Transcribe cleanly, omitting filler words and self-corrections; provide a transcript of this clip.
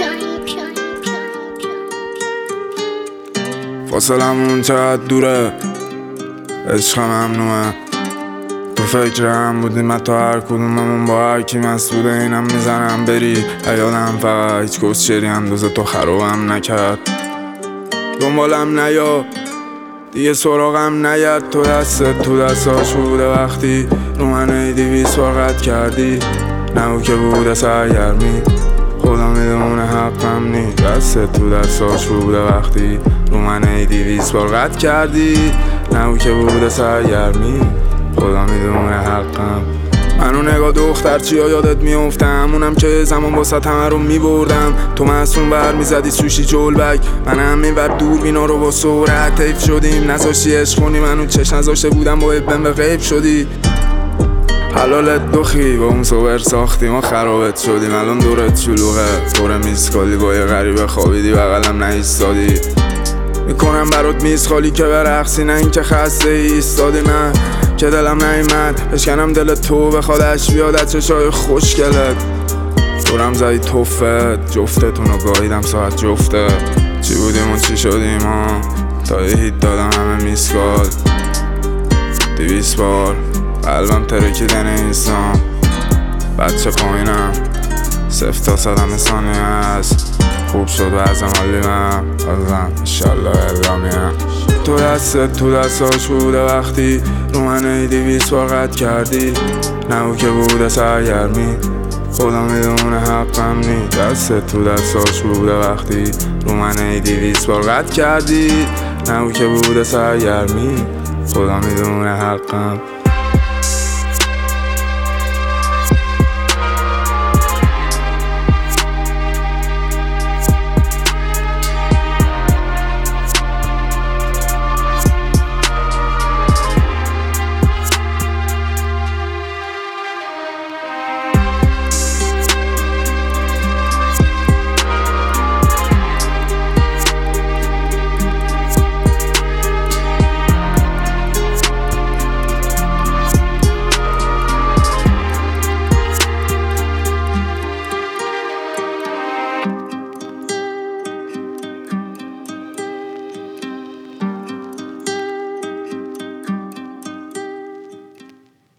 فاصلمون چقدر دوره، عشق ممنوعه. تو فکرم بودیم حتی هر کدوممون با هر کی مسئوله. اینم میزنم بری حیالم، فقط هیچ کسچری اندازه تو خرابم نکرد. دنبالم نیا دیگه، سراغم نیاد. تو دستت تو دستاش بوده وقتی رو من 200 بار قد کردی. نه او که بوده سرگرمی، خدا میدونه حقم نی. دستت تو دستاش بوده وقتی رو من 200 بار قد کردی. نه او که بوده سرگرمی، خدا میدونه حقم. منو نگاه دختر چیا یادت میفته، همونم که زمان واسط همه رو میبردم. تو معصوم بر میزدی سوشی جلبک، من همین ور دور بینا رو با سرعت حیف شدیم. نذاشتی عشق کنی، منو چشم نذاشته بودم با ابن به غیب شدی. حلالت دخی با اون صبر ساختی، ما خرابت شدیم. الان دورت شلوغه، دور میسکالی با یه غریبه خوابیدی بغلم نایستادی. میکنم برات میز خالی که برقصی، نه این که خسته ایستادی. من که دلم نیمد بشکنم دل تو، بخوادش بیاد چشای خوشگلت. دورم زدی توفت، جفتتونو گاهیدم ساعت جفته. چی بودیم و چی شدیم ها، تا یه هیت دادم همه میسکال 200 بار. قلبم ترکیده نیستم، بچه پایینم 0 تا 100 همه ثانیه هست. خوب شد وزم حالیم، بازم انشالله اعلامیم. تو دستت تو دستاش بوده وقتی رو من 200 بار قد کردی. نه او که بوده سرگرمی، خدا میدونه حقم نی. دستت تو دستاش بوده وقتی رو من 200 بار قد کردی. نه او که بوده سرگرمی، خدا میدونه حقم.